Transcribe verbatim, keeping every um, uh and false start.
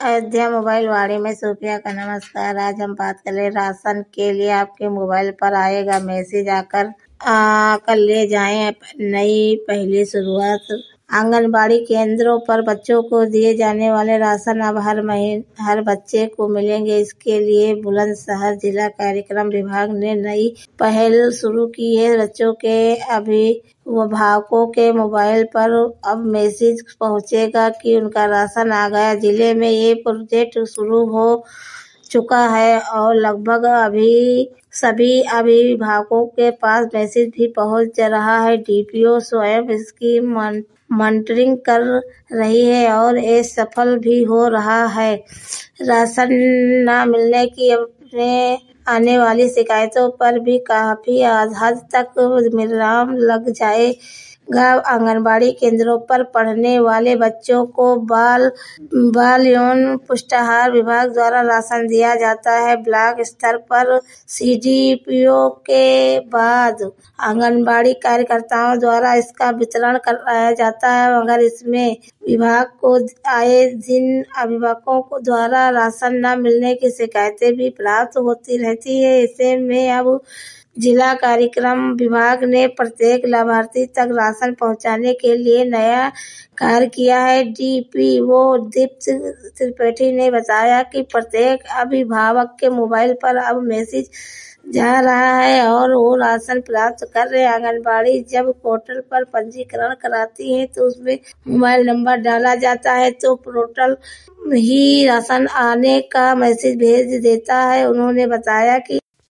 Ayodhya mobile वाड़ी में Sophia का नमस्कार। आज हम बात करें राशन के लिए आपके मोबाइल पर आएगा मैसेज आकर आकर ले जाएं नई पहली शुरुआत। आंगनबाड़ी केंद्रों पर बच्चों को दिए जाने वाले राशन अब हर महीने हर बच्चे को मिलेंगे। इसके लिए बुलंदशहर जिला कार्यक्रम विभाग ने नई पहल शुरू की है। बच्चों के अभिभावकों के मोबाइल पर अब मैसेज पहुंचेगा कि उनका राशन आ गया। जिले में ये प्रोजेक्ट शुरू हो चुका है और लगभग अभी सभी अभिभावकों के पास मैसेज भी पहुंच रहा है। डीपीओ स्वयं इसकी मॉनिटरिंग कर रही है और ये सफल भी हो रहा है। राशन न मिलने की अपने आने वाली शिकायतों पर भी काफी हद तक विराम लग जाएगा। आंगनबाड़ी केंद्रों पर पढ़ने वाले बच्चों को बाल बाल यौन पुष्टाहार विभाग द्वारा राशन दिया जाता है। ब्लॉक स्तर पर सीडीपीओ के बाद आंगनबाड़ी कार्यकर्ताओं द्वारा इसका वितरण कराया जाता है, मगर इसमें विभाग को आए दिन अभिभावकों द्वारा राशन न मिलने की शिकायतें भी प्राप्त होती रहती है। ऐसे में अब जिला कार्यक्रम विभाग ने प्रत्येक लाभार्थी तक राशन पहुंचाने के लिए नया कार्य किया है। डीपीओ दीप्त त्रिपाठी ने बताया कि प्रत्येक अभिभावक के मोबाइल पर अब मैसेज जा रहा है और वो राशन प्राप्त कर रहे हैं। आंगनबाड़ी जब पोर्टल पर पंजीकरण कराती है तो उसमें मोबाइल नंबर डाला जाता है तो पोर्टल ही राशन आने का मैसेज भेज देता है। उन्होंने बताया कि